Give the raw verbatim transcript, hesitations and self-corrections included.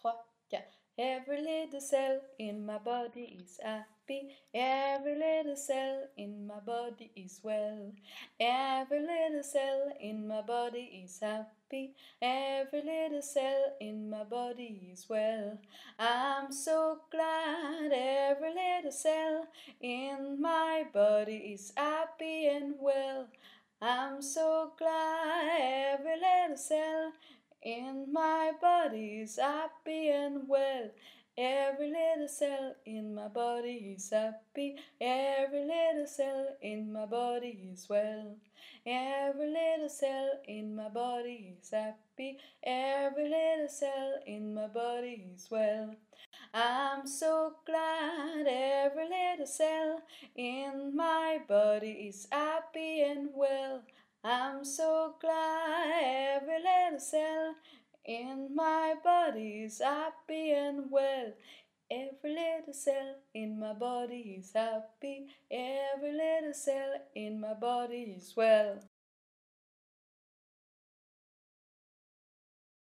trois, quatre. Every little cell in my body is happy. Every little cell in my body is well. Every little cell in my body is happy. Every little cell in my body is well. I'm so glad every little cell in my body is happy and well. I'm so glad every little cell in my body is happy and well. Every little cell in my body is happy. Every little cell in my body is well. Every little cell in my body is happy. Every little cell in my body is well. I'm so glad every little cell in my body is happy and well. I'm so glad every little cell in my body is happy and well. Every little cell in my body is happy. Every little cell in my body is well.